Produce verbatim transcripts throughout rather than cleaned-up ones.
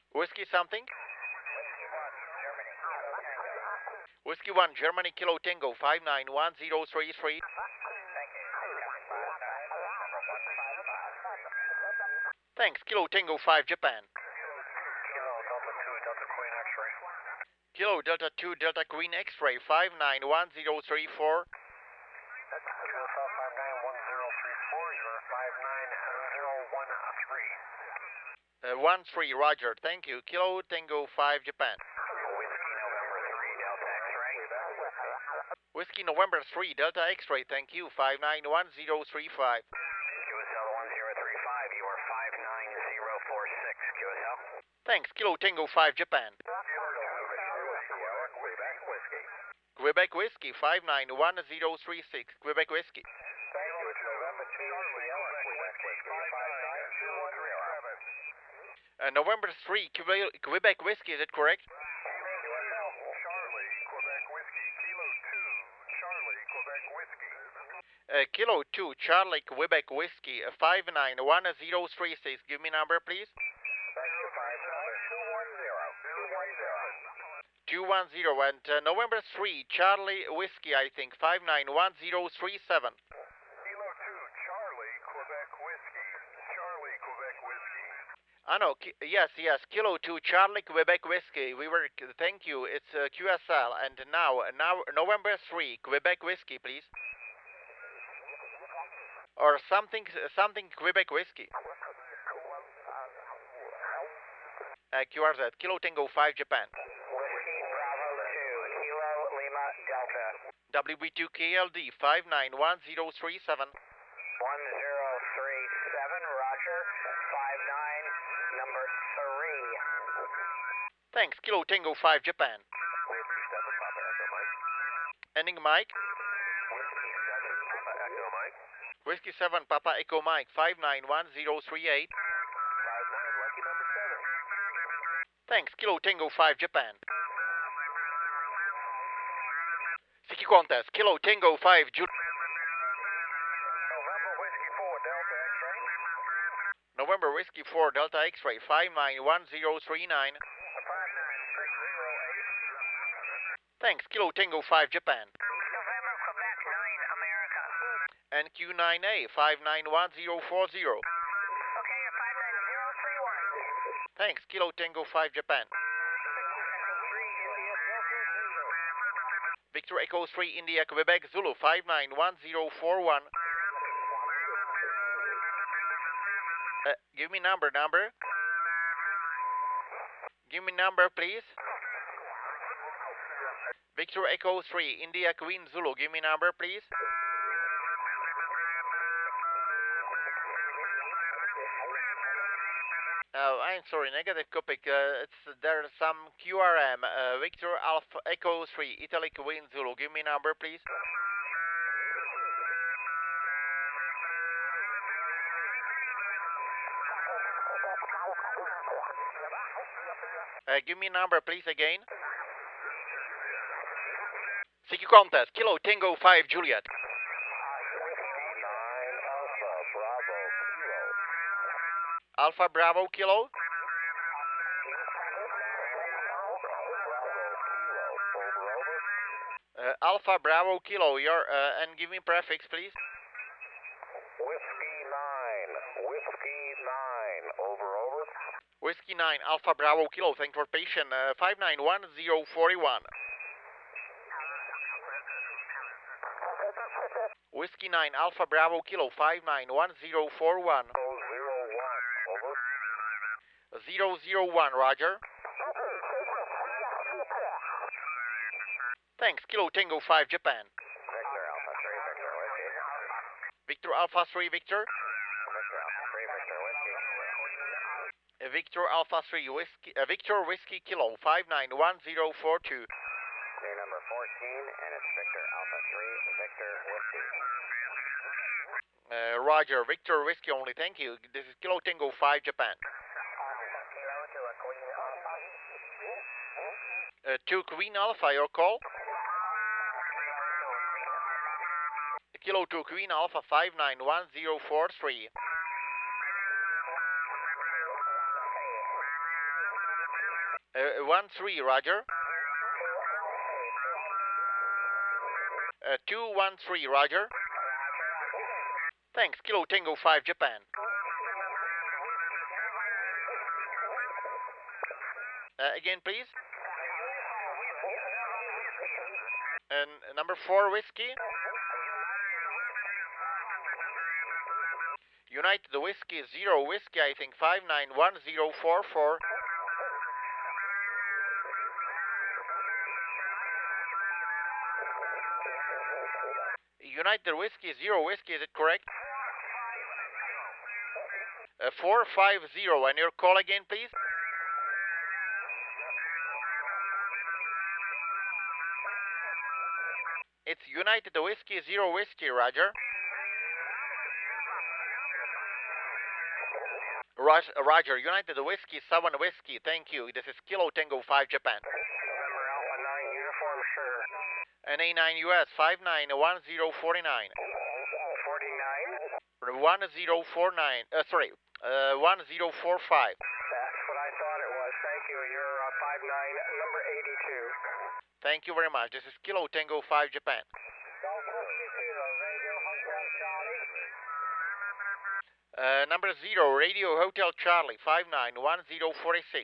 Whiskey something? Whiskey one, Germany, Kilo Tango, five nine one zero three three. Thanks, Kilo Tango five, Japan. Kilo Delta two, Delta Queen X-ray, five nine one zero three four. Uh, one three, Roger, thank you. Kilo Tango five, Japan. Whiskey November three, Delta X-ray, thank you. five nine one zero three five. Q S L one zero three five, you are five nine zero four six, Q S L. Thanks, Kilo Tango five, Japan. Quebec Whiskey, five nine one zero three six, Quebec Whiskey. Uh, November three, Quebec, Quebec Whiskey, is it correct? Charlie, Quebec Whiskey, Kilo two, Charlie, Quebec Whiskey. Uh, Kilo two, Charlie, Quebec Whiskey, uh, five nine one zero three six. Give me number, please. two one zero, and uh, November three, Charlie Whiskey, I think, five nine one zero three seven. Kilo two, Charlie, Quebec Whiskey, Charlie, Quebec Whiskey. Ah, no, ki yes, yes, Kilo two, Charlie, Quebec Whiskey. We were, thank you, it's uh, Q S L, and now, now, November three, Quebec Whiskey, please. Or something, something Quebec Whiskey. Uh, Q R Z, Kilo Tango five, Japan. Whiskey Bravo two, Kilo Lima Delta. W B two K L D, five nine one zero three seven. one zero three seven, Roger, five nine, number three. Thanks, Kilo Tango five, Japan. Whiskey seven, Papa Echo Mike. Ending Mike. Whiskey seven, Papa Echo Mike. Whiskey seven, Papa Echo Mike, five nine one zero three eight. five nine, lucky number seven. Thanks, Kilo Tango five, Japan. Siki Contest, Kilo Tango five, July. November Whiskey four, Delta X-ray. November Whiskey four, Delta X-ray, five nine one zero three nine. five nine six zero eight. Thanks, Kilo Tango five, Japan. November Quebec nine, America. N Q nine A, five nine one zero four zero. Okay, five nine zero three one. Thanks, Kilo Tango five, Japan. Victor Echo three, India, Quebec, Zulu, five nine one zero four one. Uh, give me number, number. Give me number, please. Victor Echo three, India, Queen, Zulu, give me number, please. Uh, I'm sorry, negative Copic. Uh, it's there's some Q R M. Uh, Victor Alpha Echo three, Italy Queen Zulu. Give me number, please. Uh, give me number, please, again. C Q Contest, Kilo Tango five, Juliet. Alpha Bravo Kilo. Uh, Alpha Bravo Kilo, your uh, and give me prefix, please. Whiskey nine, Whiskey nine, over, over. Whiskey nine, Alpha Bravo Kilo, thanks for patient. Uh, five nine one zero four one. Whiskey nine, Alpha Bravo Kilo, five nine one zero four one. zero one, over. zero zero one, Roger. Thanks, Kilo Tango five, Japan. Victor Alpha three, Victor Whiskey. Victor Alpha three, Victor. Victor Alpha three, Victor Whiskey. Uh, Victor Alpha three, Whiskey, uh, Victor Whiskey Kilo, five nine one zero four two. Clear number fourteen, and it's Victor Alpha three, Victor Whiskey. Uh, Roger, Victor Whiskey only, thank you. This is Kilo Tango five, Japan. Kilo to a Queen Alpha. Uh, to Queen Alpha, your call? Kilo to Queen Alpha, five nine one zero four three. Uh, one three, Roger. Uh, two one three, Roger. Thanks. Kilo Tango five, Japan. Uh, again, please. And number four whiskey. United Whiskey Zero Whiskey, I think five nine one zero four four. United Whiskey Zero Whiskey, is it correct? Uh, four five zero, and your call again, please. It's United Whiskey Zero Whiskey, Roger. Roger, United Whiskey seven Whiskey, thank you. This is Kilo Tango five, Japan. November Alpha nine, uniform sure. And A nine U S five nine one zero four nine. forty-nine? one zero four nine, uh, sorry, uh, one zero four five. That's what I thought it was. Thank you. You're uh, five nine, number eighty-two. Thank you very much. This is Kilo Tango five, Japan. Uh, number zero, Radio Hotel Charlie, five nine one zero four six.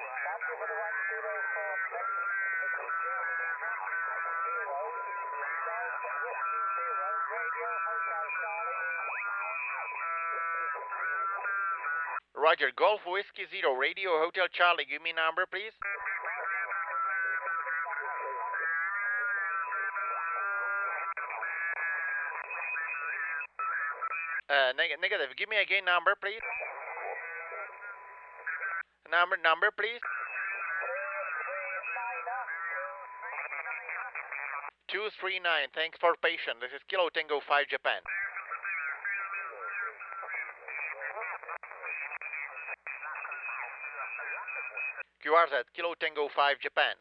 Roger, Golf Whiskey Zero, Radio Hotel Charlie, give me number, please. Uh, neg negative. Give me again number, please. Number, number, please. two three nine. Thanks for patience. This is Kilo Tango five, Japan. Q R Z, Kilo Tango five, Japan.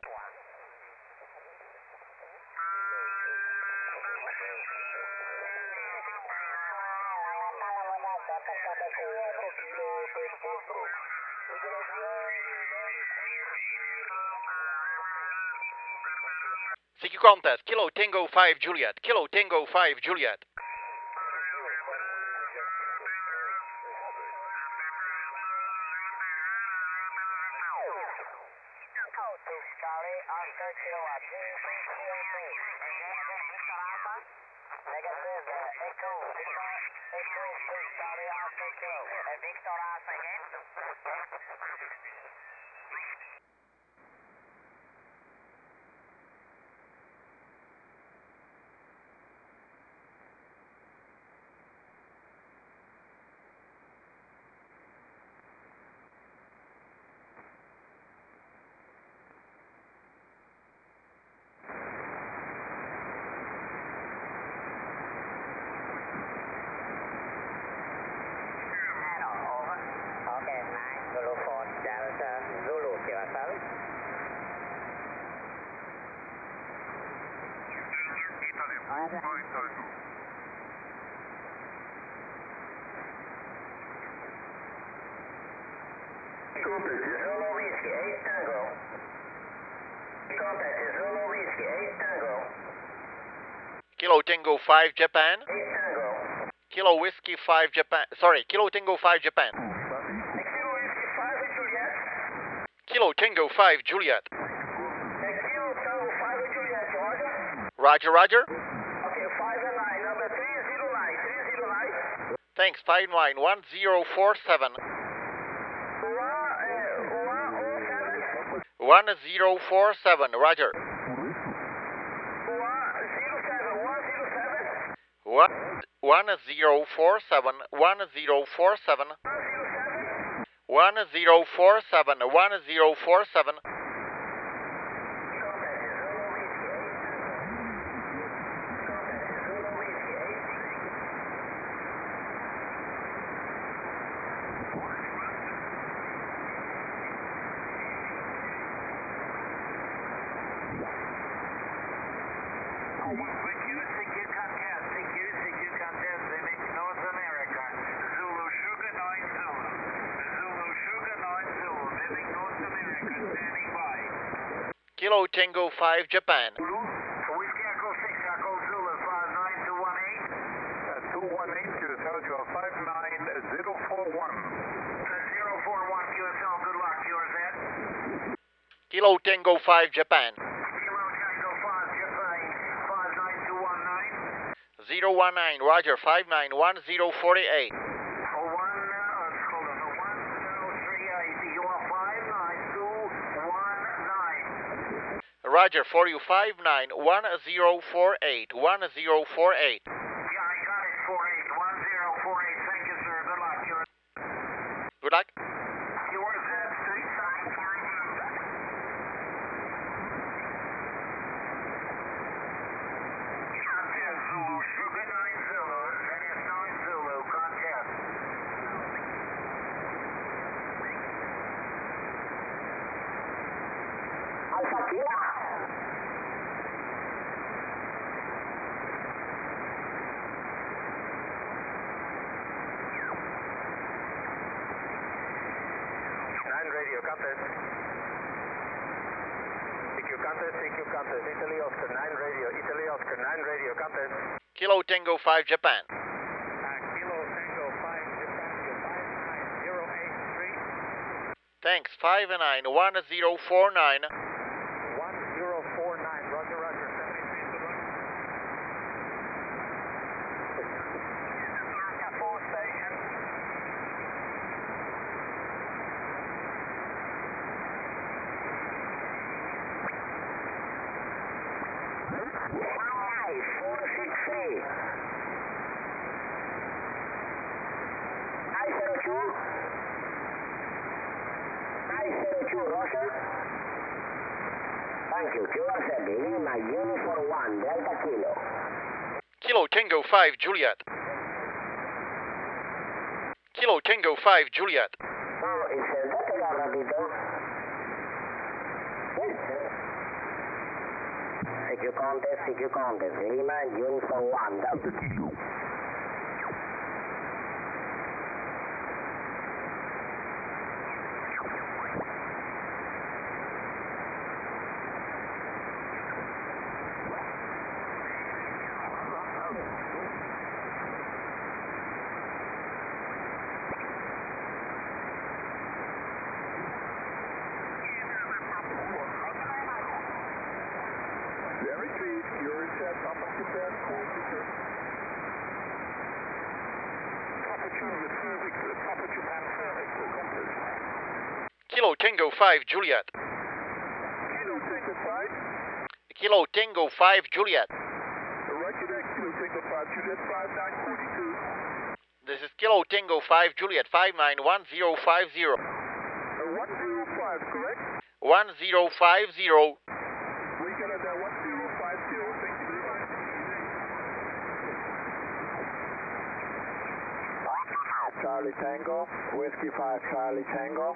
C Q contest, Kilo Tango five, Juliet. Kilo Tango five, Juliet. Contact is Zulu Whiskey eight Tango. Contact is Zulu Whiskey eight Tango. Kilo Tango five, Japan. eight Tango. Kilo Whiskey five, Japan. Sorry, Kilo Tango five, Japan. Kilo Whiskey five, Juliet. Kilo Tango five, Juliet. Kilo Tango five, Juliet, Roger. Roger, Roger. Okay, five and nine, number three zero nine, three zero nine. Thanks, five nine one zero four seven. one zero four seven, Roger. One one zero four seven one zero four seven one zero four seven one zero four seven. North America, standing Kilo Tango five, Japan. Zulu, Whiskey Echo six, Echo Zulu, five nine two one eight. Uh, two one eight, Q S L, you are five nine zero four one. zero four one Q S L, good luck, yours at. Kilo Tango five, Japan. Kilo Tango five, Japan, five nine two one nine. zero one nine, Roger, five nine one zero four eight. For one, uh, hold on, for one zero three eight, you are five nine two one nine. Roger, for you, five nine one zero four eight, one zero four eight. Yeah, I got it, four eight one zero four eight, thank you, sir, good luck, yours. Good luck. Yours at three seven four two. Contest Zulu, Sugar nine Zulu, that is nine Zulu, contest. Alpha Kilo. nine radio, contest. C Q contest, C Q contest, Italy Oscar nine radio, Italy Oscar nine radio, contest. Kilo Tango five, Japan. Uh, Kilo Tango five, Japan, you five nine zero eight three. Thanks, five nine one zero four nine. one zero four nine, Roger, Roger, seventy-three to run. Full station. four six three. nine zero two. nine zero two, Roger. Thank you. Q R Z, Lima, Uniform one, Delta Kilo. Kilo Tango five, Juliet. Kilo Tango five, Juliet. Oh, insertatela rapidito. C Q contest, C Q contest, Lima, Uniform one, Delta Kilo. Very please, yours at Papa Japan, Corsica. Papa Juliet, four Victor, Papa Japan, four Victor, contest. Kilo Tango five, Juliet. Kilo Tango five, Kilo Tango five, Juliet. Roger that, Kilo Tango five, Juliet five nine four two. This is Kilo Tango five, Juliet, five nine one zero five zero. Uh, one zero five, correct? one zero five zero. We got it at one zero five zero, thank you very much. Charlie Tango, Whiskey five, Charlie Tango.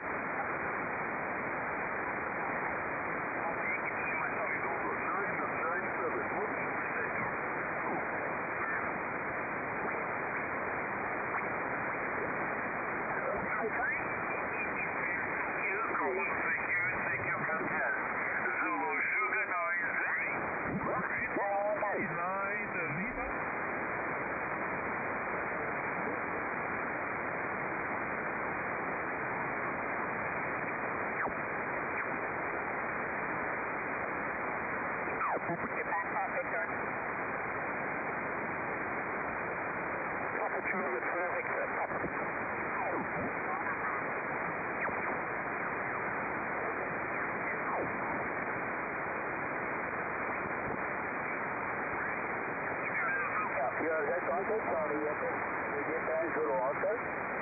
Your Z contact, sorry, yes, Japan Zulu Oscar.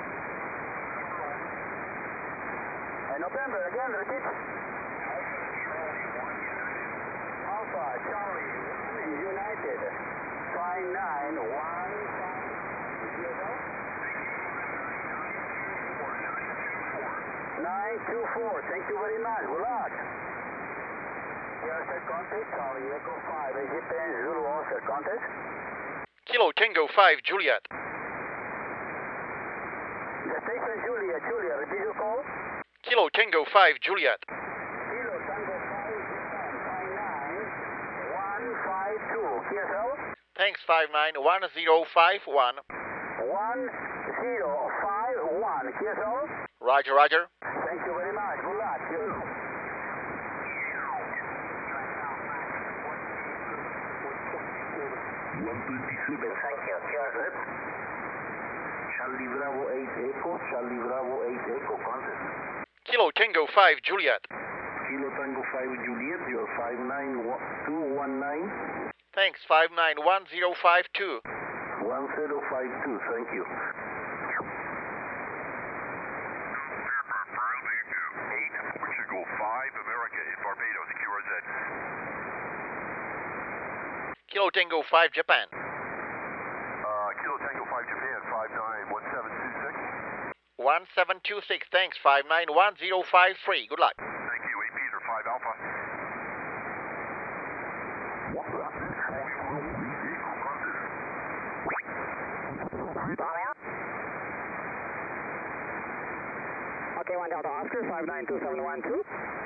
And November, again, repeat. Alpha, Charlie, United, five nine one nine two four, thank you very much, good luck. Your Z contact, Charlie, Echo five, Japan Zulu Oscar, contact. Kilo Tango five, Juliet. The station Julia, Julia, repeat your call. Kilo Tango five, Juliet. Kilo Tango five, Japan, Thanks, five nine one zero five one. one zero five one. Clear solo? Roger, roger. Thank you very much. Good luck. Thank you. Good. Charlie Bravo eight Echo, Charlie Bravo eight Echo, contest. Kilo Tango five Juliet. Kilo Tango five Juliet, you're five nine two one nine. Thanks, five nine one zero five two. one zero five two, thank you. eight, Portugal five, America in Barbados, Q R Z. Kilo Tango five Japan. Uh, Kilo Tango five, Japan, five nine one seven two six. one seven two six, thanks, five nine one zero five three. Good luck. Thank you, eight Peter, five Alpha. Okay, one Delta Oscar, five nine two seven one two.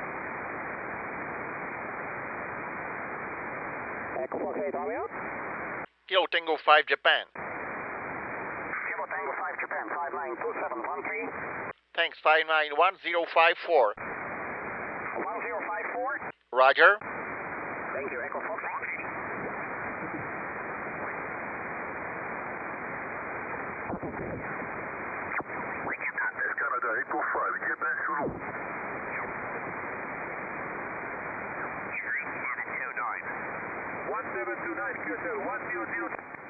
Echo Fox eight Romeo. Kilo Tango five Japan. Kilo Tango five Japan, five nine two seven one three. Thanks, five nine one zero five four. one zero five four. Roger. Thank you, Echo Fox. Canada, Echo five, Japan, Zulu. seven two nine. one seven two nine, Q two, one zero zero.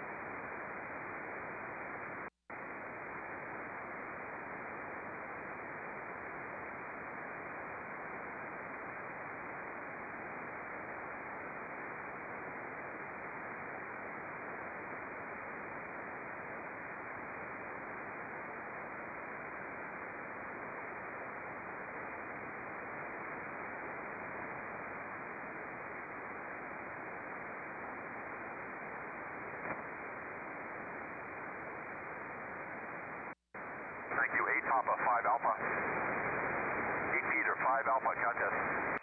Thank you, eight Papa, five Alpha. eight Peter, five Alpha, contest.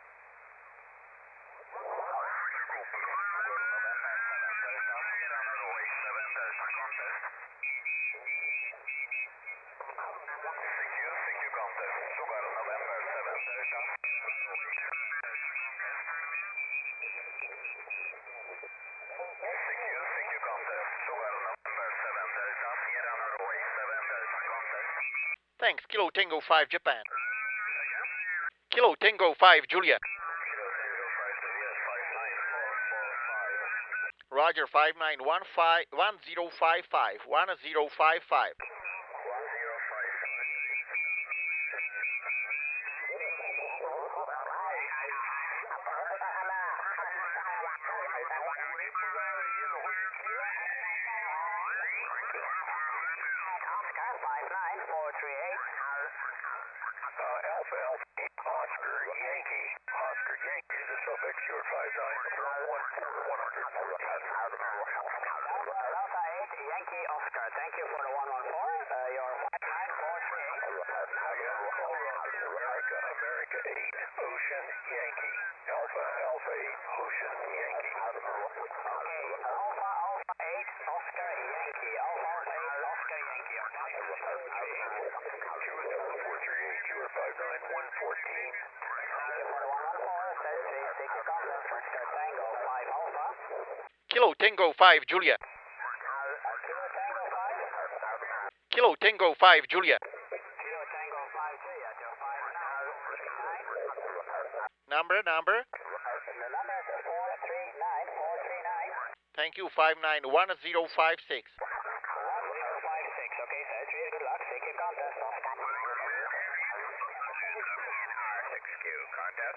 Thanks, Kilo Tango five Japan. Kilo Tango five Juliet. Roger, five nine one five one zero five five one zero five five. five nine four three eight. Alpha, Alpha, Oscar, Yankee, Oscar, Yankee, is a suffix, you're five nine one four one hundred fourteen. Alpha eight, Yankee Oscar. Thank you for the one one four. Uh, you're five nine four three eight. America, America eight, Ocean, Yankee, Alpha, Alpha eight, Ocean, Yankee. Okay, Alpha Alpha eight, Oscar Yankee. Alpha Alpha eight, Oscar Yankee. Q S L four three eight, you are five nine one fourteen. Thank you for the one one four. Set three, take your contact. Oscar Tango five Alpha. Kilo Tango five Juliet. Kilo Tango five. Kilo Tango five Juliet. Kilo Tango five Juliet. You're five nine nine. Number, number. The number is four three nine four three nine. Thank you, five nine one zero five six. one zero five six. Okay, set three. Good luck. Take your contact. Oscar. six Q, contest.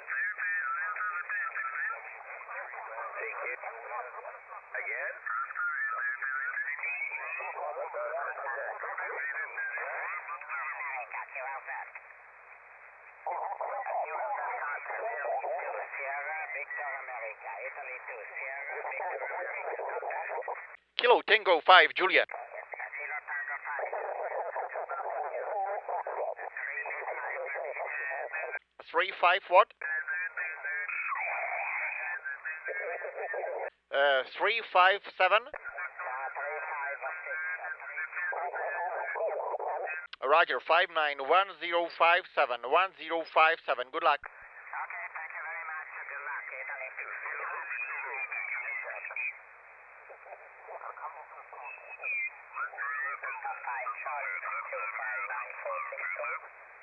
Thank you. Again? Sierra Victor America. Italy two. Sierra Victor America. Kilo Tango five Juliet. Kilo Tango five. Three five what? Uh, three five seven. Roger, five nine one zero five seven one zero five seven. Good luck. Okay, thank you very much. Good luck. Thank you. Five Charlie, thank you. Five nine four six two.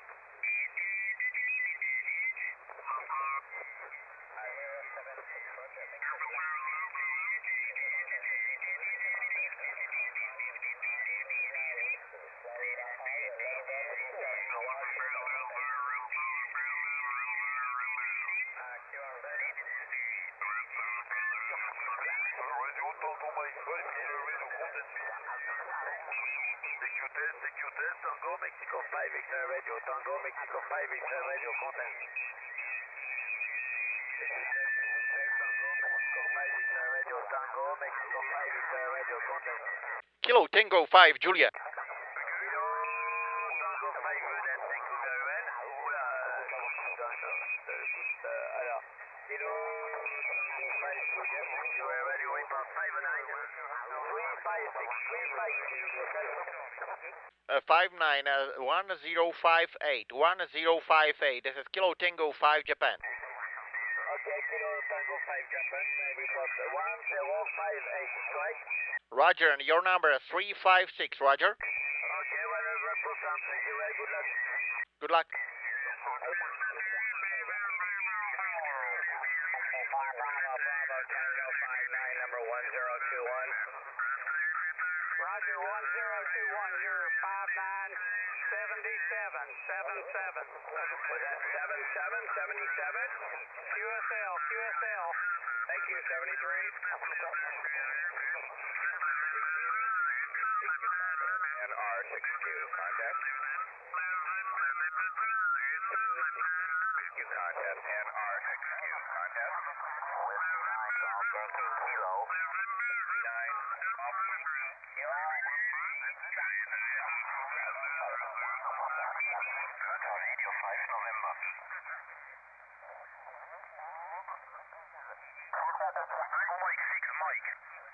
Radio Tango Mike twelve, radio contact. C Q test, C Q test, Tango Mexico five X-ray radio, Tango Mexico five X-ray radio contact. C Q test, C Q test, Tango Mexico five X-ray radio, Tango Mexico five X-ray radio contact. Kilo Tango five, Juliet. Kilo Tango five, Juliet, thank you very well. Oula, euh, alors, Kilo Tango five, Juliet, thank you very well. You wait on five nine, three five six, three five six, Uh, five nine one zero five eight one zero five eight. This is Kilo Tango five, Japan. Okay, Kilo Tango five, Japan, report one zero five eight, strike. Roger, and your number is three five six, Roger. Okay, one hundred percent, thank you very good luck. Good luck. Number one zero two one. Roger, one zero two one, you're five nine seventy-seven, seven seven. Was that seven seven, seventy-seven? Q S L, Q S L. Thank you, seventy-three. N R six Q, contact. six Q contact, N R six Q, contact. Whiskey nine, Golf Yankee Kilo. Whiskey nine, Golf Yankee Kilo. Contact Radio five November. Tango Mike six, Mike.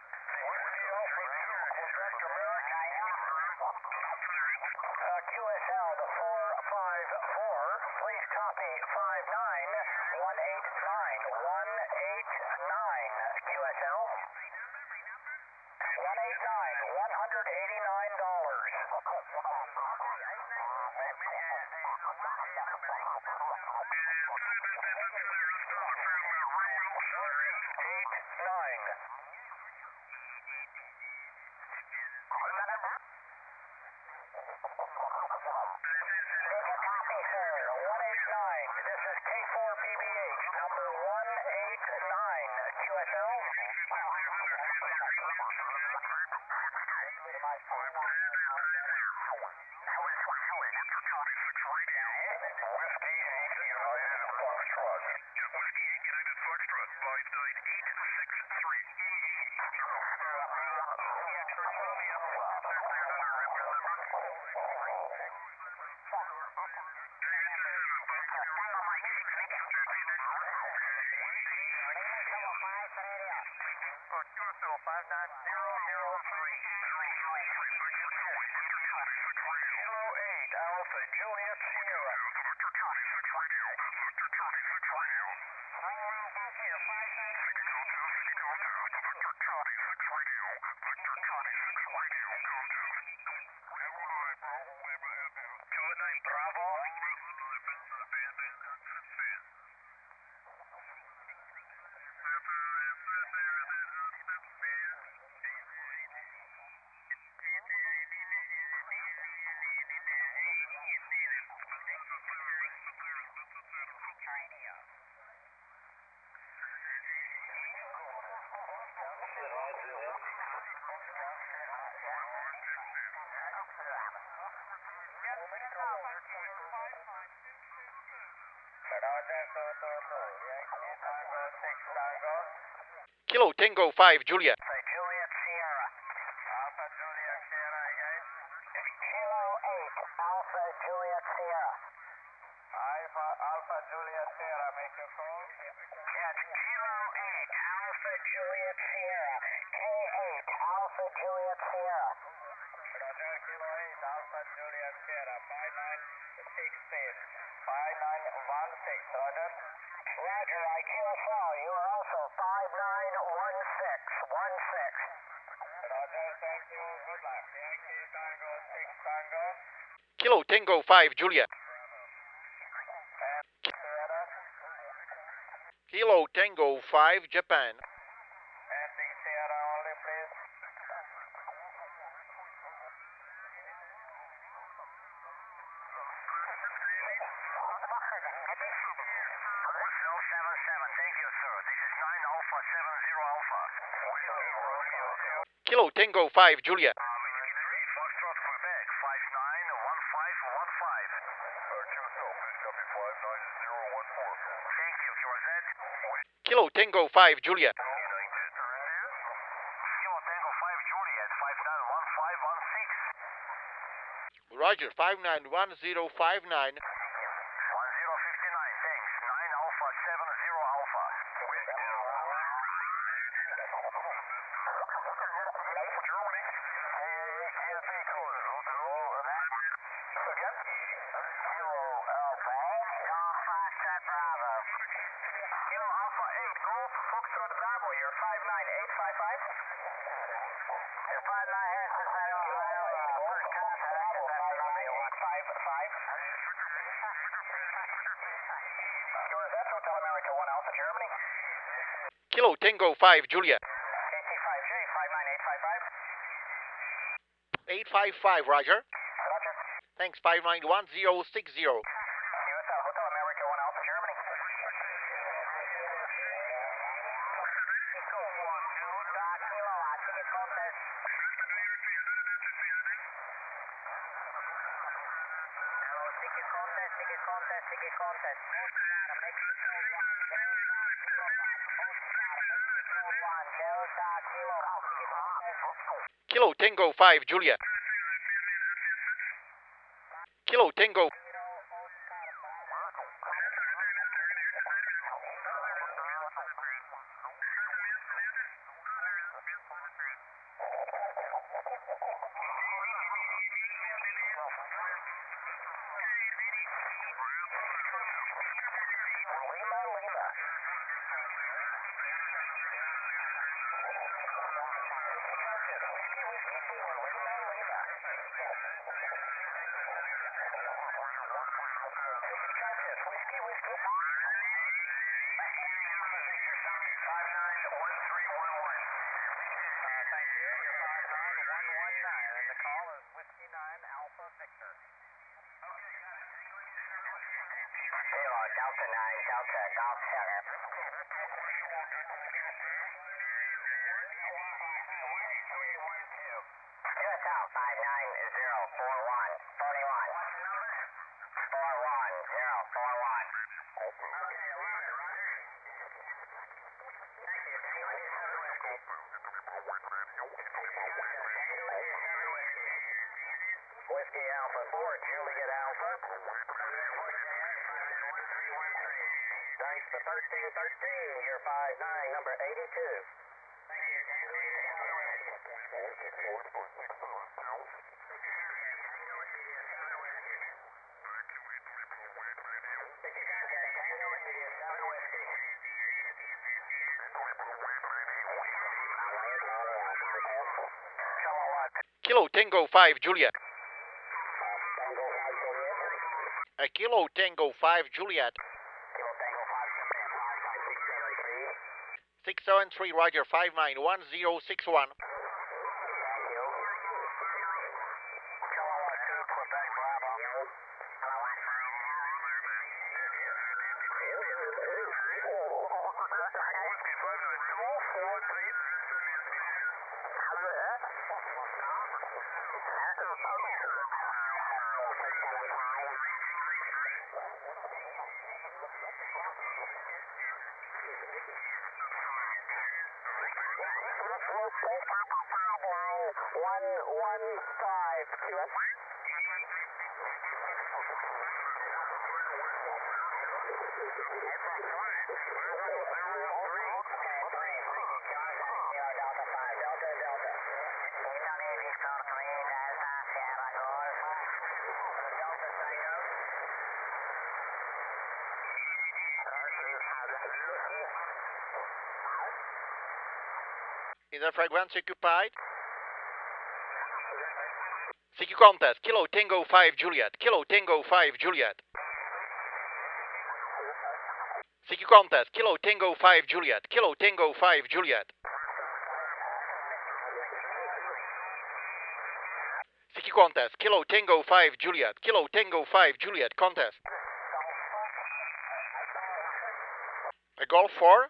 Uh, Q S L to four five four, please copy five nine one eight nine one eight nine. Q S L one eight nine, one hundred eighty-nine dollars. Nine. Copy, sir. one eight nine. This is K four B B H, number one eight nine. Q S L. Whiskey eight United Foxtrot. Whiskey eight United Foxtrot, five nine eight six three. five nine zero zero three. Kilo eight, Alpha Juliet Sierra. Bravo. Kilo Tango five, Juliet. Juliet Sierra. Alpha Juliet Sierra again. Kilo eight, Alpha Juliet Sierra. Alpha, Alpha Juliet Sierra, make your call. Yes, Kilo eight, Alpha Juliet Sierra. K eight, Alpha Juliet Sierra. Roger, Kilo eight, Alpha Juliet Sierra. five nine one six, Roger. Roger, I Q S L, you are also five nine one six one six. Roger, thank you, good luck. Yankee Tango six Tango. Kilo Tango five, Juliet. And Sierra. Kilo Tango five, Japan. Ending Sierra only, please. one zero seven seven, thank you, sir. This is nine Alpha seven zero Alpha. Kilo Tango five, Juliet. Foxtrot, Quebec, five nine one five one five. Uh, Q S L, please copy five nine zero one four. Thank you, Q R Z. Kilo Tango five, Juliet. Kilo Tango five, Juliet, five nine one five one six. Roger, five nine one zero five nine. one zero five nine, thanks. nine Alpha seven zero Alpha. Germany. G P code. Again? Kilo Alpha. Foxtrot Bravo. Kilo Alpha eight, Golf Foxtrot Bravo here, five nine eight five five. five nine eight five five. Kilo eight, Golf Foxtrot Bravo, five five. Q R Z, Hotel America one Alpha, Germany. Kilo Tango five, Juliet. A T five J, five nine eight five five. eight five five, Roger. Roger. Thanks, five nine one zero six zero. U S L, Hotel America one Alpha, Germany. Echo one two, Doc Kilo, I think it's contest. Hello, ticket contest, ticket contest, ticket contest. Oscar, Mexico one, Delta Kilo, Oscar, Mexico one, Delta Kilo, ticket contest. Kilo Tango five, Juliet. Kilo Tango. Lima, Lima. Whiskey, whiskey, four, Lima, Lima. Whiskey, whiskey. five nine one three one one. Uh, thank you. You're five nine one one nine, and the call is Whiskey nine Alpha Victor. Kilo Delta nine Delta Golf Center. U S L five nine zero four one forty one. Four one zero four one. Whiskey Alpha four, Juliet Alpha. Thanks to thirteen thirteen, you're five nine, number eighty-two. Kilo Tango five, Juliet. A Kilo Tango five, Juliet. six seven three, Roger, five nine one zero six one. One one five Q S. Is the frequency occupied? C Q contest, Kilo Tango five Juliet, Kilo Tango five Juliet. C Q contest, Kilo Tango five Juliet, Kilo Tango five Juliet. C Q contest, Kilo Tango five Juliet, Kilo Tango five Juliet contest. A Golf four.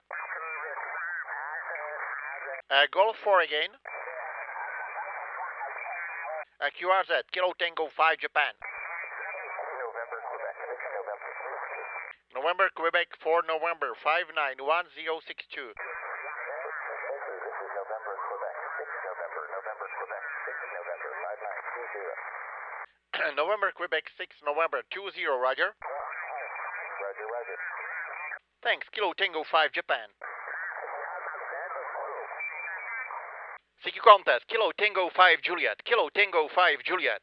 A Golf four again. A Q R Z, Kilo Tango five Japan. November, Quebec four November five nine one zero six two. November, Quebec six November two zero, Roger. Roger, roger. Thanks, Kilo Tango five Japan. C Q contest, Kilo Tango five Juliet, Kilo Tango five Juliet.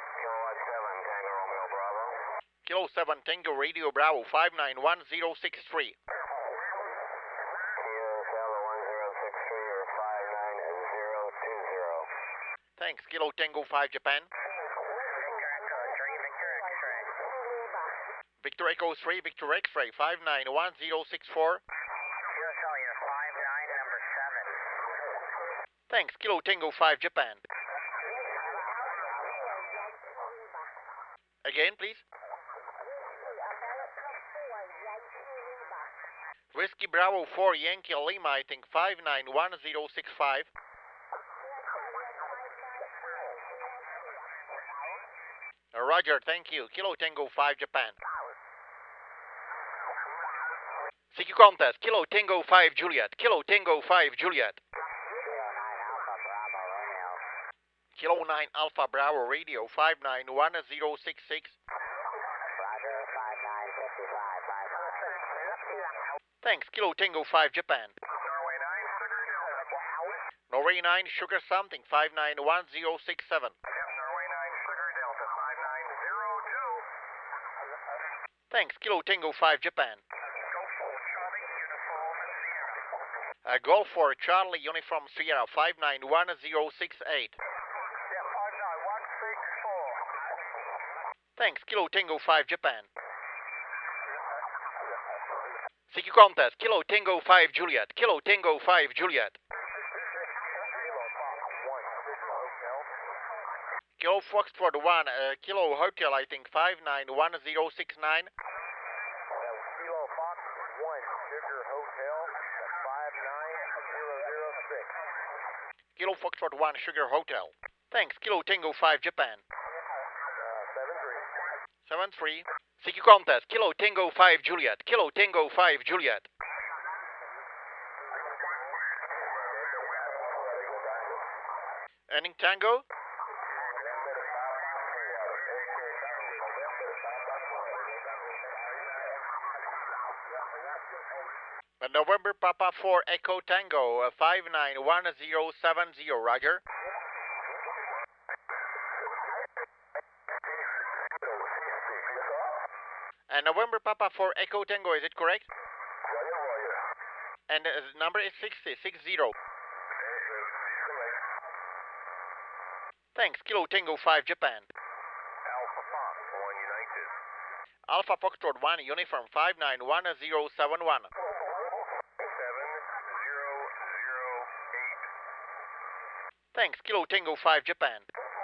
Kilo seven Tango Radio Bravo five nine one zero six three. Thanks, Kilo Tango five Japan. Victor Echo three, Victor X-Ray five nine one zero six four. Thanks, Kilo Tango five Japan. Again, please. Whiskey Bravo four Yankee Lima, I think five nine one zero six five. Uh, Roger, thank you. Kilo Tango five Japan. C Q contest, Kilo Tango five Juliet, Kilo Tango five Juliet. Kilo nine Alpha Bravo Radio five nine one zero six six. Thanks, Kilo Tango five Japan. Norway nine Sugar something five nine one zero six seven. Thanks, Kilo Tango five Japan. Uh, Golf for Charlie Uniform Sierra five nine one zero six eight. Thanks, Kilo Tango five Japan. C Q contest, Kilo Tango five Juliet, Kilo Tango five Juliet. Kilo Foxtrot one, uh, Kilo Hotel, I think five nine one zero six nine. Kilo Fox one, Sugar Hotel, five nine zero zero six. Kilo Foxtrot one, Sugar Hotel. Thanks, Kilo Tango five Japan. seven three. C Q contest, Kilo Tango five Juliet, Kilo Tango five Juliet. Ending Tango? Uh, November Papa four Echo Tango uh, five nine one zero seven zero, Roger. And November Papa four Echo Tango, is it correct? And uh, the number is sixty, six zero. Thanks, Kilo Tango five Japan. Alpha Fox one United. Alpha Foxtrot one Uniform five nine one zero seven one. seven zero zero eight. Thanks, Kilo Tango five Japan.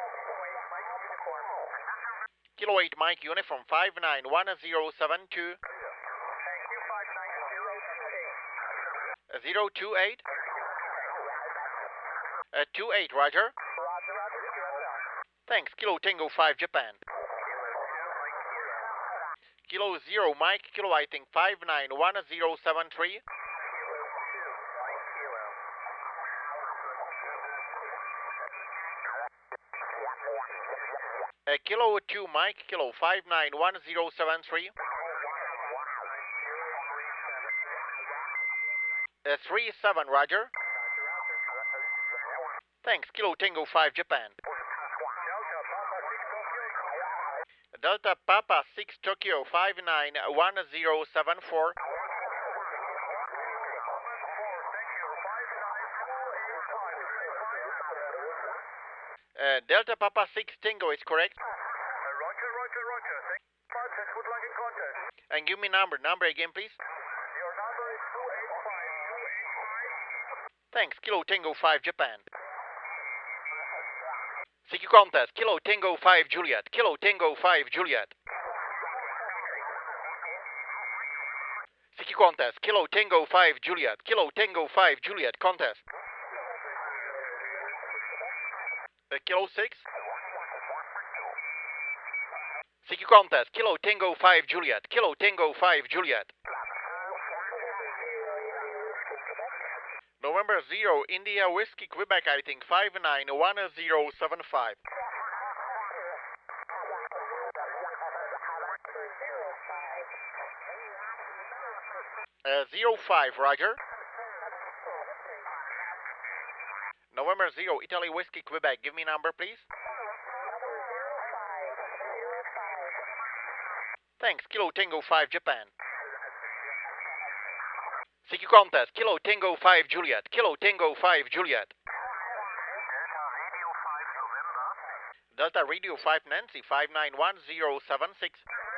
Kilo eight Mike Uniform five nine one zero seven two. Thank you, five nine zero eight. zero two eight. Uh, two eight, Roger. Roger, roger. Thanks, Kilo Tango five Japan. Kilo zero Mike Kilo, I think five nine one zero seven three. Uh, Kilo two Mike Kilo five nine one zero seven three. Uh, three seven, Roger. Thanks, Kilo Tango five Japan. Delta Papa six Tokyo five nine one zero seven four. Uh, Delta Papa six Tango is correct. Uh, roger, roger, roger. Thank you very much and good luck in contest. And give me number. Number again, please. Your number is two eight five two eight five. Thanks. Kilo Tango five Japan. C Q contest. Kilo Tango five Juliet. Kilo Tango five Juliet. C Q contest. Kilo Tango five Juliet. Kilo Tango five Juliet contest. Uh, Kilo six. C Q contest. Kilo Tango five Juliet. Kilo Tango five Juliet. November zero India Whiskey Quebec, I think five nine one zero seven five. Uh, zero five, Roger. November zero Italy Whiskey Quebec, give me number please. Thanks, Kilo Tango five Japan. C Q contest, Kilo Tango five Juliet. Kilo Tango five Juliet. Delta Radio five Nancy five nine one zero seven six.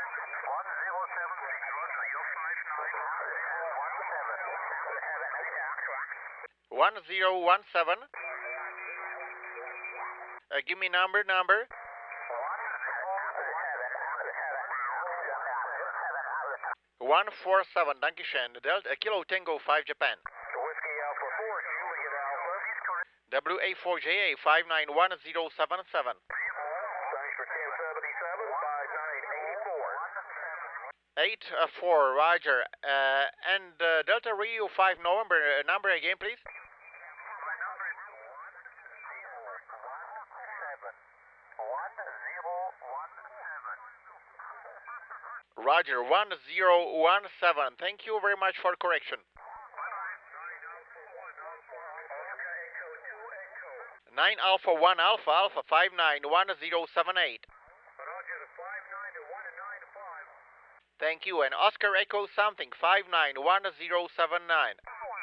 one zero one seven. Uh, give me number, number. one four seven, Dankeschön. Delta uh, Kilo Tango five Japan. Whiskey Alpha four, Juliet Alpha. W A four J A five nine one zero seven seven. Thanks for ten seventy-seven, five nine eight four. eight four, Roger. Uh, and uh, Delta Radio five November, uh, number again, please. Roger, one zero one seven. Thank you very much for correction. nine Alpha one Alpha Alpha five nine one zero seven eight. Thank you. And Oscar Echo something five nine one zero seven nine.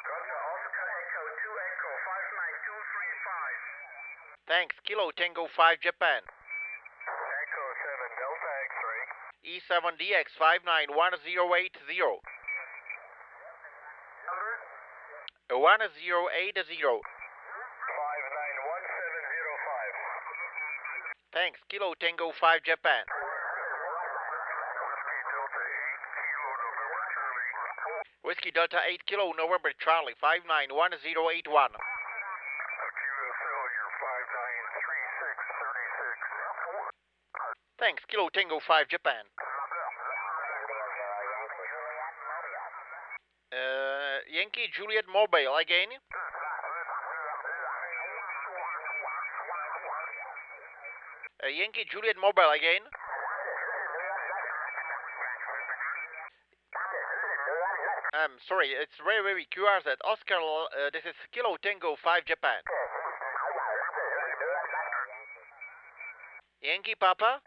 Thanks. Kilo Tango five Japan. Echo seven Delta X-ray. E seven D X five nine one zero eight zero. one zero eight zero. five nine one seven zero five. Thanks. Kilo Tango five Japan. Whiskey Delta eight Kilo November Charlie. Whiskey Delta eight Kilo November Charlie five nine one zero eight one. Q S L, you're five nine three six three six. Thanks. Kilo Tango five Japan. Uh, Yankee Juliet Mobile again. Uh, Yankee Juliet Mobile again. I'm sorry, it's very, very Q R Z. Oscar, uh, this is Kilo Tango five Japan. Yankee Papa.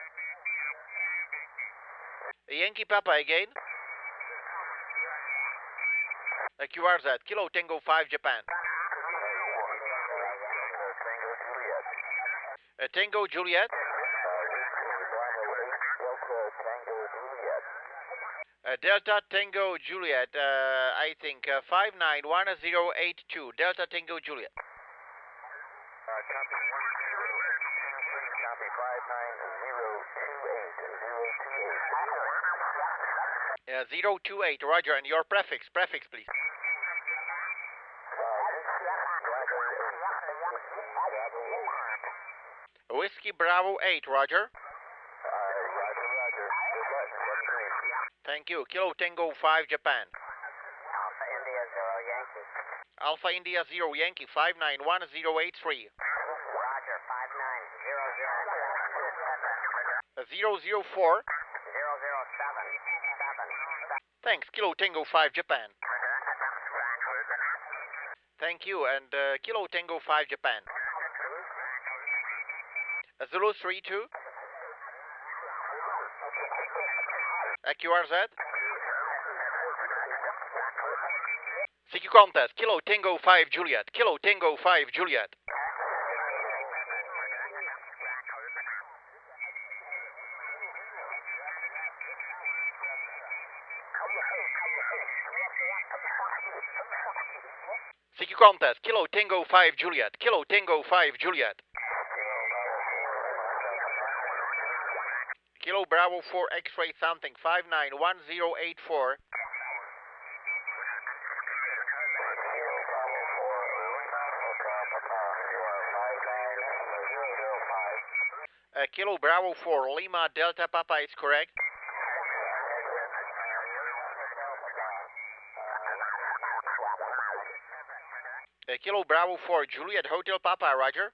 Yankee Papa again. Uh, Q R Z, Kilo Tango five Japan. Uh, Tango Juliet. Uh, Delta Tango Juliet, uh, I think uh, five nine one zero eight two. Delta Tango Juliet. Uh, copy one zero copy five nine zero two eight zero two eight. Uh, zero two eight, Roger, and your prefix, prefix please. Whiskey Bravo eight, Roger. Thank you. Kilo Tango five Japan. Alpha India Zero Yankee. Alpha India Zero Yankee five nine one zero eight three. Roger, five nine zero zero Uh, zero zero four. zero zero seven seven. Thanks. Kilo Tango five Japan. Thank you. And uh, Kilo Tango five Japan. Uh, Zulu three two. Uh, Q R Z. C Q contest. Kilo Tango five Juliet. Kilo Tango five Juliet. C Q contest, Kilo Tango five Juliet, Kilo Tango five Juliet. Kilo Bravo four X-ray something, five nine one zero eight four. Uh, Kilo Bravo four Lima Delta Papa is correct. Uh, Kilo Bravo four Juliet Hotel Papa, roger.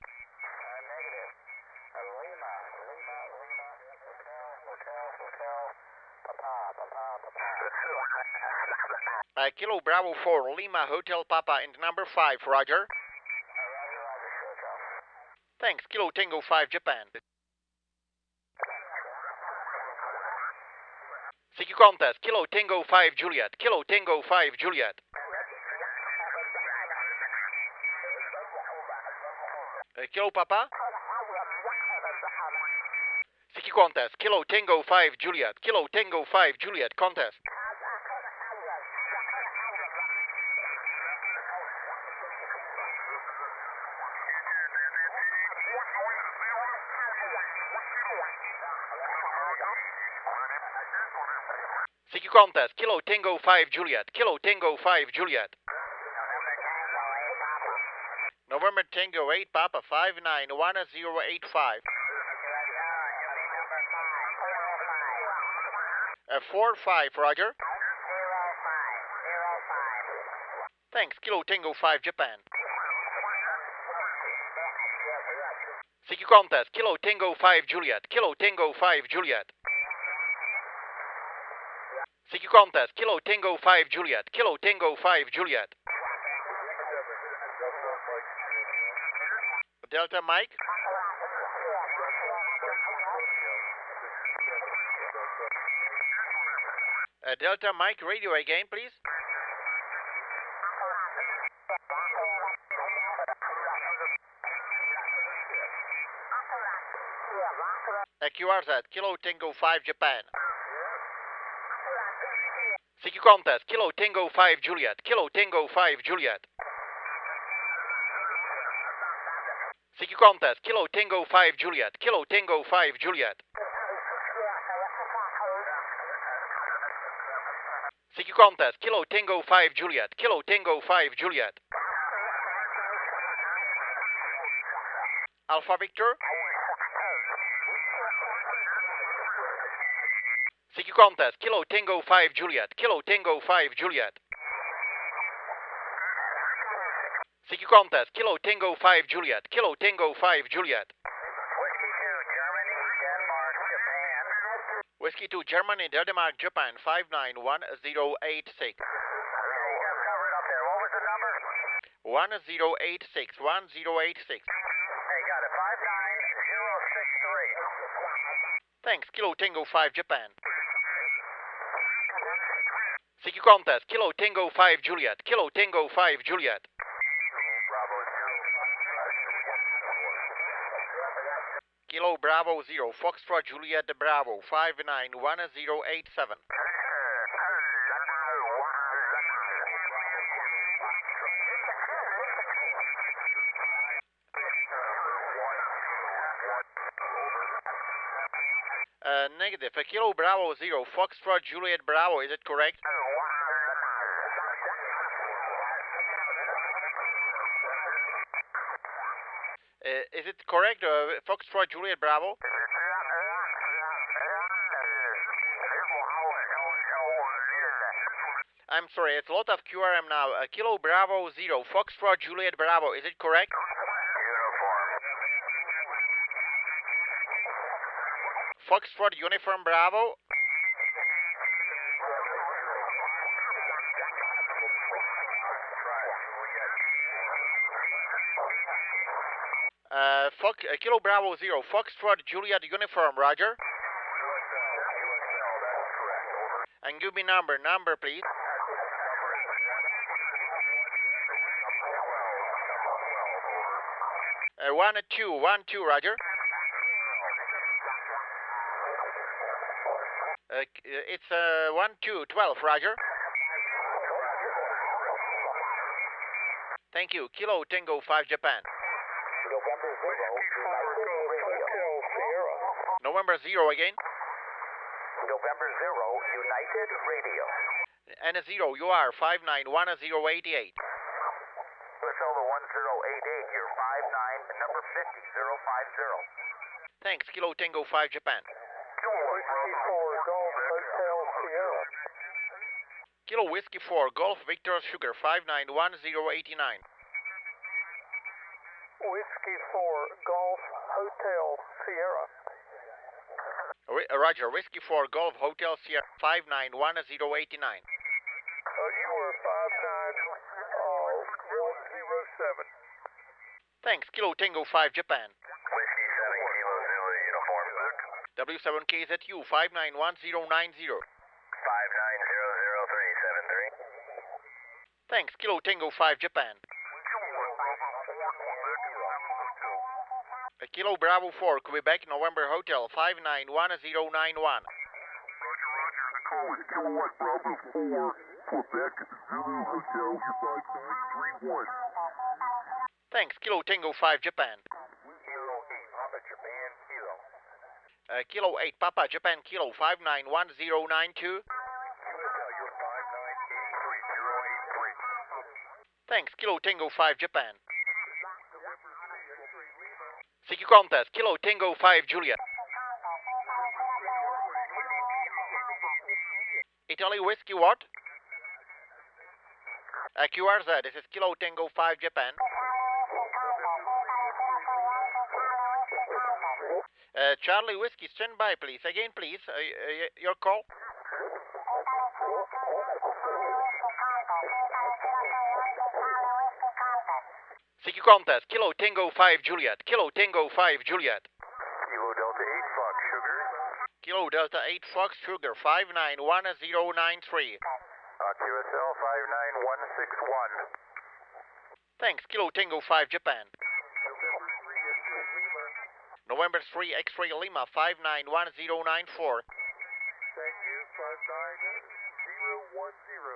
Uh, Kilo Bravo four Lima Hotel Papa and number five, roger. Thanks, Kilo Tango five Japan. C Q contest, Kilo Tango five Juliet, Kilo Tango five Juliet. Uh, Kilo Papa. C Q contest, Kilo Tango five Juliet, Kilo Tango five Juliet contest. C Q contest, Kilo Tango five Juliet, Kilo Tango five Juliet. November Tango eight Papa five nine one zero eight five. Uh, four five, roger. Thanks, Kilo Tango five Japan. C Q contest, Kilo Tango five Juliet, Kilo Tango five Juliet. C Q contest, Kilo Tango five Juliet, Kilo Tango five Juliet. Delta Mike. Uh, Delta Mike, radio again, please. Uh, Q R Z, Kilo Tango five Japan. C Q contest, Kilo Tango five Juliet, Kilo Tango five Juliet. C Q contest, Kilo Tango five Juliet, Kilo Tango five Juliet. C Q contest, Kilo Tango five Juliet, Kilo Tango five Juliet. Alpha Victor. C Q contest, Kilo Tango five Juliet, Kilo Tango five Juliet. C Q contest, Kilo Tango five Juliet, Kilo Tango five Juliet. Whiskey two, Germany, Denmark, Japan. Whiskey two, Germany, Denmark, Japan, five nine one zero eight six. You got covered up there. What was the number? one zero eight six, one zero eight six. Hey, got it. five nine zero six three. Thanks, Kilo Tango five Japan. C Q contest, Kilo Tango five Juliet, Kilo Tango five Juliet. Kilo Bravo zero, Foxtrot Juliet Bravo, five nine one zero eight seven. Uh, negative. Uh, Kilo Bravo zero, Foxtrot Juliet Bravo, is it correct? Uh, is it correct, uh, Foxtrot Juliet Bravo? I'm sorry, it's a lot of Q R M now. Uh, Kilo Bravo zero, Foxtrot Juliet Bravo, is it correct? Foxtrot Uniform Bravo. Uh, Fox, uh, Kilo Bravo zero, Foxtrot Juliet Uniform, roger. And give me number, number please. Uh, one two, one two, roger. Uh, it's uh, one two, twelve, roger. Thank you. Kilo Tango five Japan. November zero, United Radio. November zero again. November zero, United Radio. And a zero, you are five nine one zero eight eight. Priscilla one zero eight eight, you're five nine, number fifty, zero five zero. Thanks. Kilo Tango five Japan. Whiskey four, Golf Hotel Sierra. Kilo Whiskey four Golf Victor Sugar five nine one zero eight nine. Whiskey four, Golf Hotel Sierra. R- Roger. Whiskey four Golf Hotel Sierra five nine one zero eight nine. Uh, you are five nine one zero seven. Thanks. Kilo Tango five Japan. Whiskey seven Kilo Zulu uniform book. W seven K Z U five nine one zero nine zero. five nine zero zero three seven three. Thanks. Kilo Tango five Japan. Uh, Kilo Bravo four Quebec November Hotel five nine one zero nine one. Roger, roger. The call is Kilowatt Bravo four, Quebec Zulu Hotel five nine three one. Thanks. Kilo Tango five Japan. Kilo eight, Papa Japan, Kilo. Uh, Kilo eight Papa Japan Kilo five nine one zero nine two. U S L, you're five nine eight three zero eight three. Thanks. Kilo Tango five Japan. C Q contest. Kilo Tango five Juliet. Italy Whiskey what? Uh, Q R Z. This is Kilo Tango five Japan. Uh, Charlie Whiskey, stand by, please. Again, please. Uh, uh, your call. C Q contest. Kilo Tango five Juliet. Kilo Tango five Juliet. Kilo Delta eight Fox Sugar. Kilo Delta eight Fox Sugar five nine one zero nine three. Uh, Q S L five nine one six one. Thanks. Kilo Tango five Japan. November three X-Ray Lima five nine one zero nine four. Thank you, five nine zero one zero.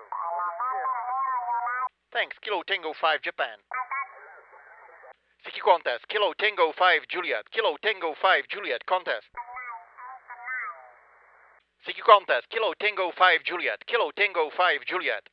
Thanks. Kilo Tango five Japan. C Q contest. Kilo Tango five Juliet. Kilo Tango five Juliet contest. C Q contest. Kilo Tango five Juliet. Kilo Tango five Juliet.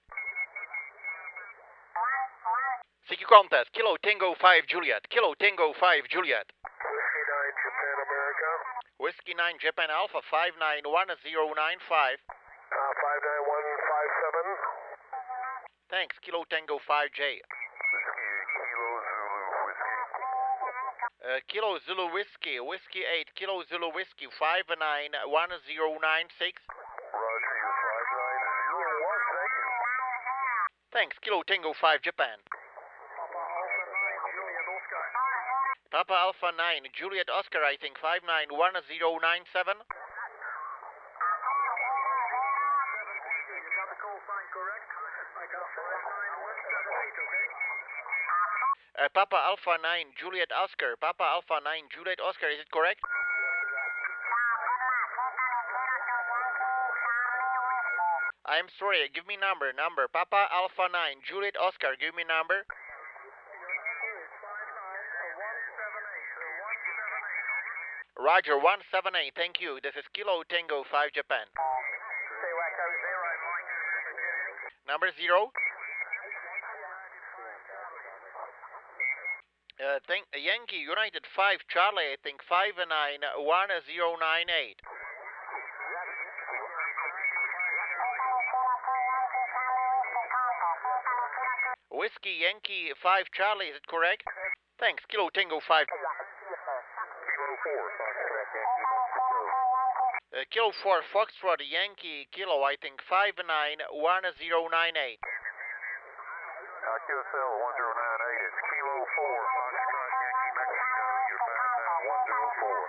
C Q contest. Kilo Tango five Juliet. Kilo Tango five Juliet. Whiskey nine Japan America. Whiskey nine Japan Alpha five nine one zero nine five. Uh, five nine one five seven. Thanks. Kilo Tango five J. Whiskey Kilo Zulu Whiskey. Uh, Kilo Zulu Whiskey. Whiskey eight. Kilo Zulu Whiskey five nine one zero nine six. Roger, you five nine zero one. Thank you. Thanks. Kilo Tango five Japan. Papa Alpha nine Juliet Oscar, I think five nine one zero nine seven. Uh, Papa Alpha nine Juliet Oscar. Papa Alpha nine Juliet Oscar, is it correct? I'm sorry, give me number, number. Papa Alpha nine Juliet Oscar, give me number. Roger, one seven eight, thank you. This is Kilo Tango five Japan. Number zero. Uh, thank, Yankee United five Charlie, I think five nine one zero nine eight. Whiskey Yankee five Charlie, is it correct? Thanks. Kilo Tango five. Kilo four, Foxtrot Yankee, Uh, Kilo four Foxtrot Yankee Kilo, I think five nine one zero nine eight. Uh, Q S L one zero nine eight, it's Kilo four, Foxtrot Yankee, Mexico, you're five nine one zero four.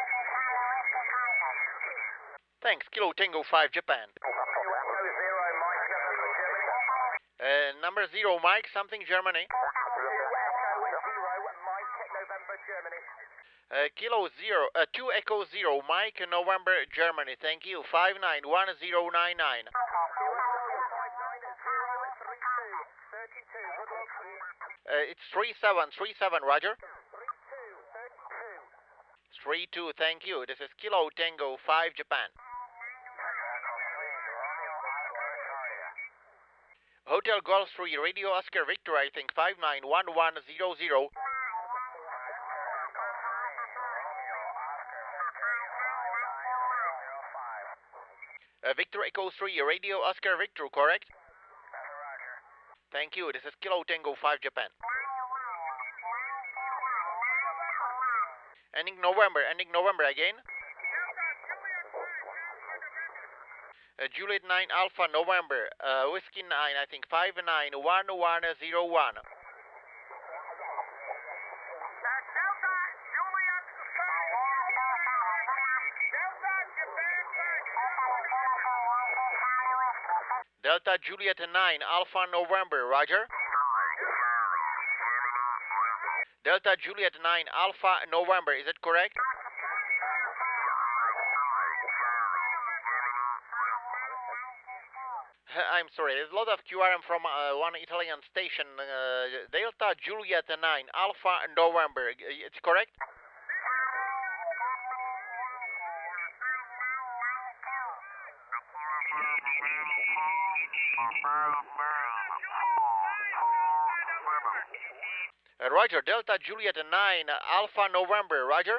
Thanks. Kilo Tango five Japan. Uh, number zero Mike, something Germany. Uh, Kilo zero, uh, two Echo zero Mike, November Germany. Thank you. five nine one zero nine nine. Uh, it's three seven three seven, Roger. three two, thank you. This is Kilo Tango five, Japan. Hotel Golf three, Radio Oscar Victor, I think, five nine one one zero zero. Uh, Victor Echo three, Radio Oscar Victor, correct? Thank you. This is Kilo Tango five, Japan. Ending November, ending November again. Uh, Juliet nine Alpha November, uh, Whiskey nine, I think, five nine one one zero one. Delta Juliet nine Alpha November, Roger. Delta Juliet nine Alpha November, is it correct? I'm sorry, there's a lot of Q R M from uh, one Italian station. Uh, Delta Juliet nine Alpha November, it's correct? Uh, Roger, Delta Juliet nine Alpha November, Roger.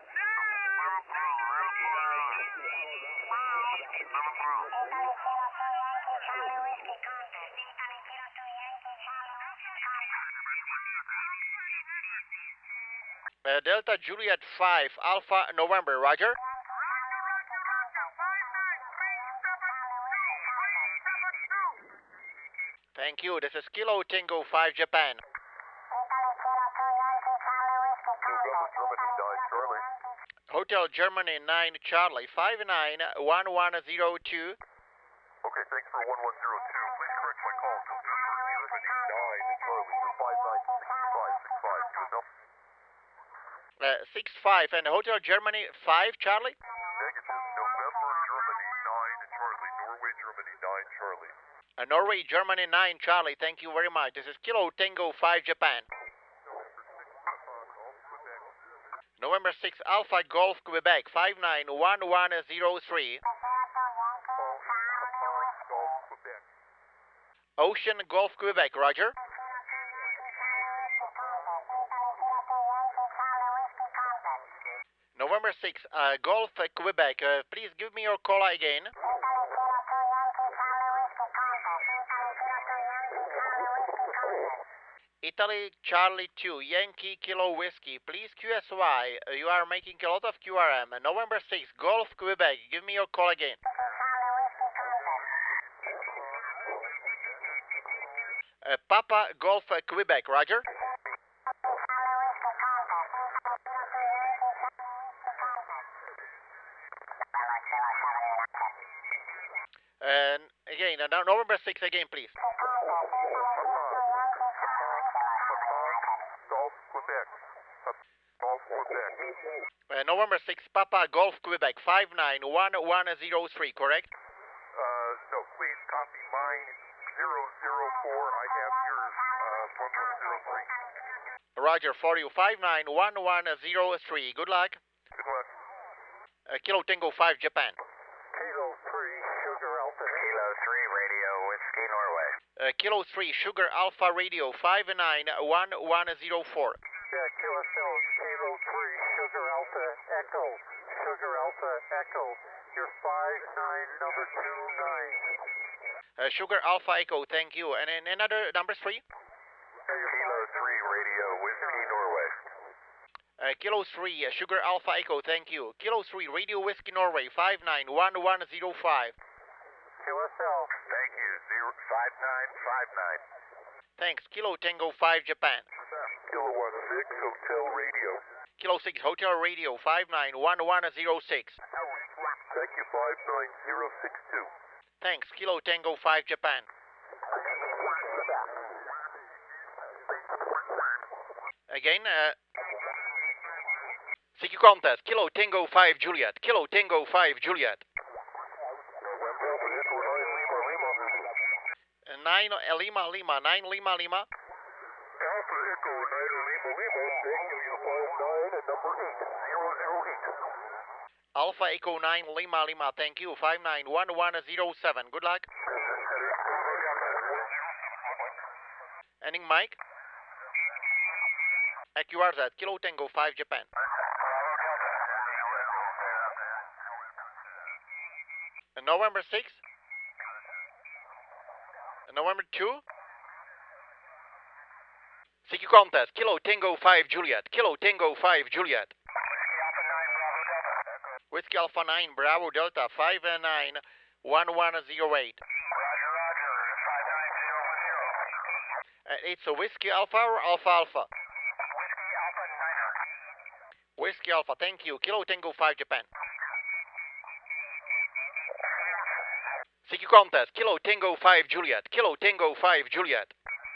Uh, Delta Juliet five Alpha November, Roger. Thank you. This is Kilo Tango five, Japan. Hotel Germany nine Charlie, five nine one one zero two. Okay, thanks for one one zero two. Please correct my call to Germany nine Charlie for five nine six five six five. U S L? Uh, six five and Hotel Germany five Charlie? Negative. November Germany nine Charlie. Norway Germany nine Charlie. Uh, Norway Germany nine Charlie, thank you very much. This is Kilo Tango five, Japan. November six Alpha Golf Quebec, five nine one one zero three. Ocean Golf Quebec, Roger. November six uh, Golf Quebec, uh, please give me your call again. Italy Charlie two, Yankee Kilo Whiskey, please Q S Y, uh, you are making a lot of Q R M. November six Golf Quebec, give me your call again. Uh, Papa Golf uh, Quebec, Roger. And again, uh, November six again, please. Uh, November six Papa Golf Quebec, five nine one one zero three, correct? Uh, no, please copy mine zero zero four. I have yours, uh, one one zero three. Roger, for you, five nine one one zero three. Good luck. Good luck. Uh, Kilo Tango five, Japan. Kilo three, Sugar Alpha. Kilo three, Radio Whiskey, Norway. Uh, Kilo three, Sugar Alpha Radio, five nine one one zero four. Yeah, Q S L, Kilo three, Sugar Alpha, Echo. Sugar Alpha, Echo. You're five nine, number two nine. Uh, Sugar Alpha Echo, thank you. And then another number three? Kilo three, Radio Whiskey, Norway. Uh, Kilo three, uh, Sugar Alpha Echo, thank you. Kilo three, Radio Whiskey Norway, five nine one one zero five. Q S L. Thank you, zero, five nine five nine. Thanks, Kilo Tango five, Japan. Kilo one six, Hotel Radio. Kilo six, Hotel Radio, five nine one one zero six. Thank you, five nine zero six two. Thanks, Kilo Tango five, Japan. Again, uh... C Q Contest, Kilo Tango five, Juliet. Kilo Tango five, Juliet. nine Lima Lima, nine Lima Lima. Alpha Echo nine Lima Lima, thank you, you five nine and number eight zero zero eight. Alpha Echo nine Lima Lima, thank you, five nine one one zero seven. Good luck. Ending Mike. A Q R Z, Kilo Tango five Japan. November sixth. November two. C Q contest, Kilo Tango five Juliet, Kilo Tango five Juliet. Whiskey Alpha nine Bravo Delta five nine one one zero eight. Roger, roger, five nine zero one zero. Uh, it's a Whiskey Alpha or Alpha Alpha? Whiskey Alpha Niner. Whiskey Alpha, thank you. Kilo Tango five Japan. C Q contest, Kilo Tango five Juliet, Kilo Tango five Juliet.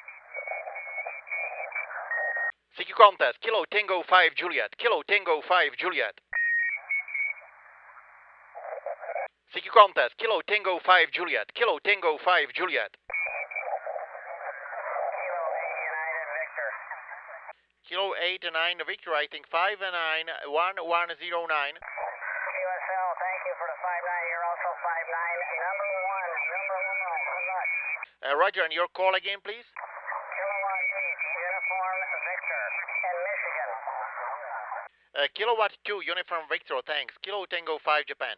C Q contest, Kilo Tango five Juliet, Kilo Tango five Juliet. C Q contest, Kilo Tango five Juliet, Kilo Tango five Juliet. Kilo eight nine Victor, I think five nine one one zero nine. U S L, thank you for the five nine. You're also five nine. Number one, number one. Good luck. Uh, Roger, and your call again, please? Kilowatt eight, Uniform Victor in Michigan. Uh, Kilowatt two, Uniform Victor, thanks. Kilo Tango five Japan.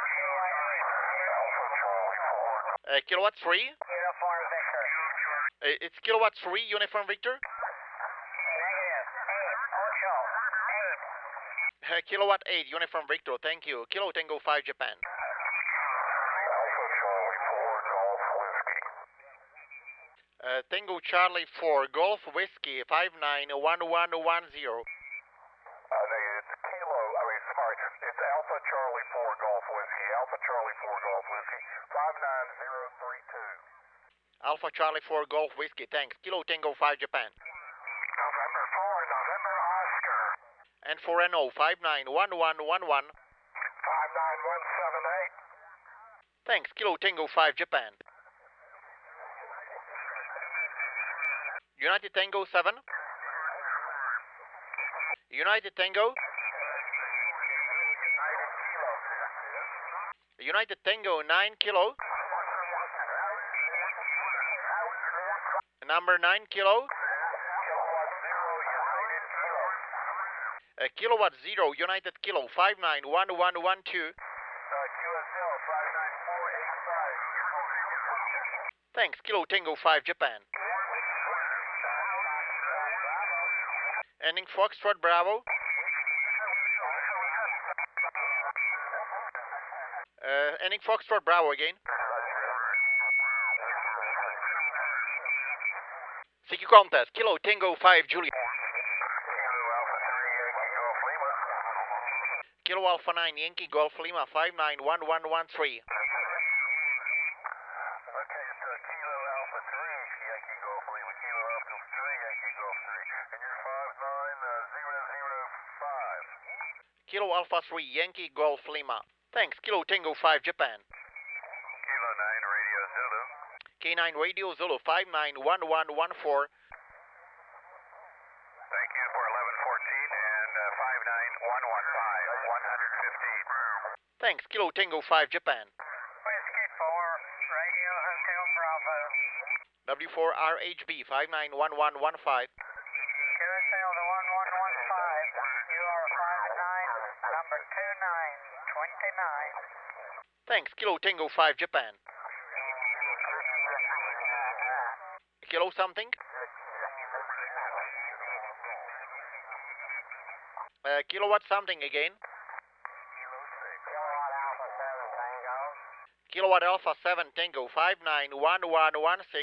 Uh, Kilowatt three? Uniform Victor. Uh, it's Kilowatt three, Uniform Victor? Negative. eight, Ocho. eight. Uh, Kilowatt eight, Uniform Victor, thank you. Kilo Tango five Japan. Alpha Charlie four Golf Whiskey. Uh, Tango Charlie four, Golf Whiskey five nine one one one zero. I think it's Kilo, I mean, sorry, it's Alpha Charlie four Golf Whiskey, Alpha Charlie four Golf Whiskey, five nine zero three two. Alpha Charlie four, Golf Whiskey, thanks. Kilo Tango five Japan. November four, November Oscar, And for N O five nine one one one one. five nine one seven eight. Thanks, Kilo Tango five Japan. United Tango seven. United Tango. United Tango nine Kilo. Number nine Kilo. Uh, kilowatt zero United Kilo five nine one one one two. Uh, Q S L five nine four eight five. Thanks, Kilo Tango five Japan. Ending Foxtrot Bravo. Uh, ending Foxtrot Bravo again. C Q contest, Kilo Tango five Juliet. Kilo Alpha nine Yankee Golf Lima five nine one one one three. Okay, it's uh, Kilo Alpha three, Yankee Golf Lima, Kilo Alpha three, Yankee Golf three, and you're five nine zero zero five. Kilo Alpha three Yankee Golf Lima. Thanks, Kilo Tango five Japan. Kilo nine Radio Zulu. K nine Radio Zulu five nine one one one four. Thank you for eleven fourteen and uh, five nine one one five, one fifteen. Thanks, Kilo Tango five Japan. Whiskey four, Radio Hotel Bravo. W four R H B five nine one one one five. Q S L to one one one five. You are five nine, number two nine two nine. Thanks, Kilo Tango five Japan. Kilo something? Uh, kilowatt something again. Kilowatt Alpha seven Tango five nine one one one six.